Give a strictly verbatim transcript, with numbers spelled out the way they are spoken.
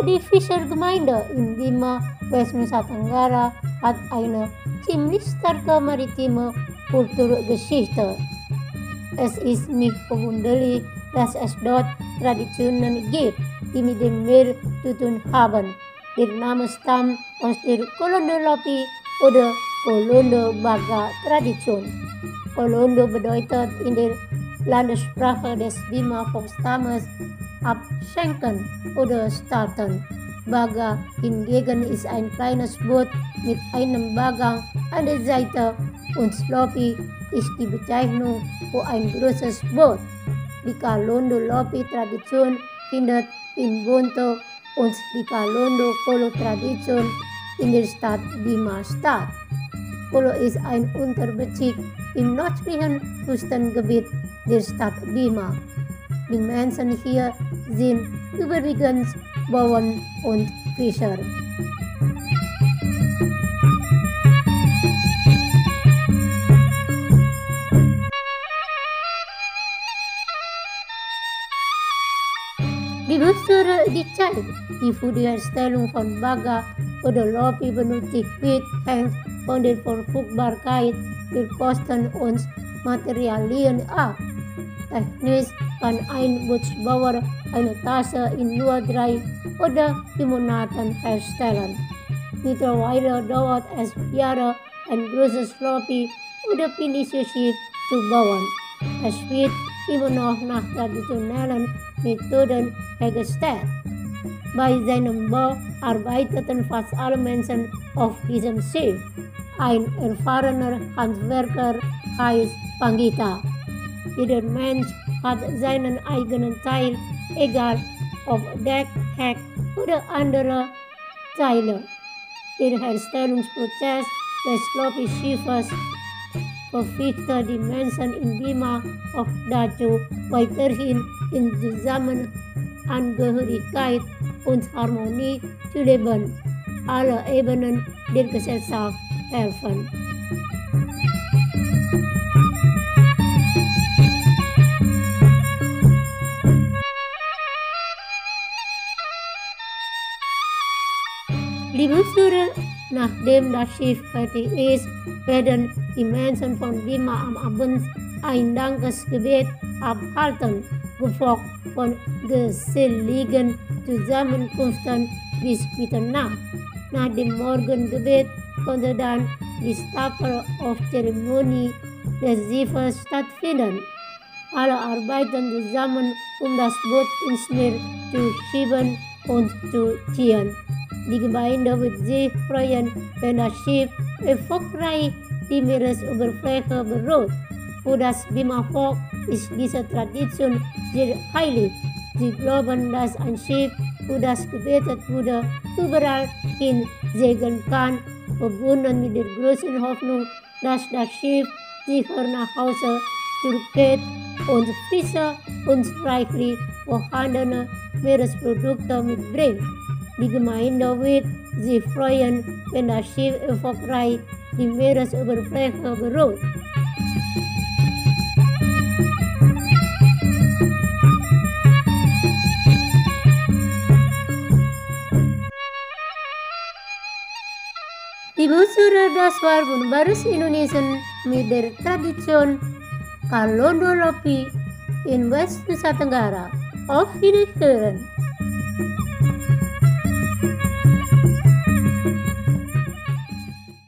Die Fischergemeinde in Bima, West Nusa Tenggara hat eine ziemlich starke maritime Kulturgeschichte. Es ist nicht verwunderlich, dass es dort Traditionen gibt, die mit dem Meer zu tun haben. Der Name stammt aus der Kolondo Lopi oder Kolondo Baga Tradition. Kolondo bedeutet in der Landessprache des Bima Volksstammes abschenken oder starten. Baga hingegen ist ein kleines Boot mit einem Bagang an der Seite und Lopi ist die Bezeichnung für ein großes Boot. Die Kalondo Lopi Tradition findet in Bonto und die Kalondo Kolo Tradition in der Stadt Bima statt. Kolo ist ein Unterbezirk im nördlichen Küstengebiet der Stadt Bima. Die Menschen hier sind überwiegend Bauern und Fischer. Wie besser die Zeit, die für die Herstellung von Baga oder Lopi benötigt wird, hängt von der Verfügbarkeit der Kosten und Materialien ab. Technisch kann ein Bootsbauer eine Tasse in nur drei oder vier Monaten herstellen. Mittlerweile dauert es Jahre, ein großes Lopi oder Pinisi-Schiff zu bauen. Es wird immer noch nach traditionellen Methoden hergestellt. Bei seinem Bau arbeiteten fast alle Menschen auf diesem Schiff. Ein erfahrener Handwerker heißt Pangita. Jeder Mensch hat seinen eigenen Teil, egal ob Deck, Heck oder andere Teile. Der Herstellungsprozess des Lopi-Schiffes verpflichtet die Menschen in Bima auch dazu, weiterhin in Zusammenangehörigkeit und Harmonie zu leben. Alle Ebenen der Gesellschaft helfen. Liebe Zuhörer, nachdem das Schiff fertig ist, werden die Menschen von Bima am Abend ein Dankesgebet abhalten, gefolgt von geselligen Zusammenkünften bis Mitternacht. Nach dem Morgengebet konnte dann die Stapel-auf-Zeremonie des Schiffes stattfinden. Alle arbeiten zusammen, um das Boot ins Meer zu schieben und zu ziehen. Die Gemeinde wird sich freuen, wenn das Schiff erfolgreich die Meeresoberfläche berührt. Für das Bima-Volk ist diese Tradition sehr heilig. Sie glauben, dass ein Schiff, für das gebetet wurde, überall hin segeln kann, verbunden mit der großen Hoffnung, dass das Schiff sicher nach Hause zurückkehrt und frische und reichlich vorhandene Meeresprodukte mitbringt. Die Gemeinde wird sich freuen, wenn das Schiff erfolgreich die Meeresoberfläche berührt. Liebe Zuhörer, das war Wunderbares Indonesien mit der Tradition Kalondo Lopi in West Nusa Tenggara. Auf Wiederhören!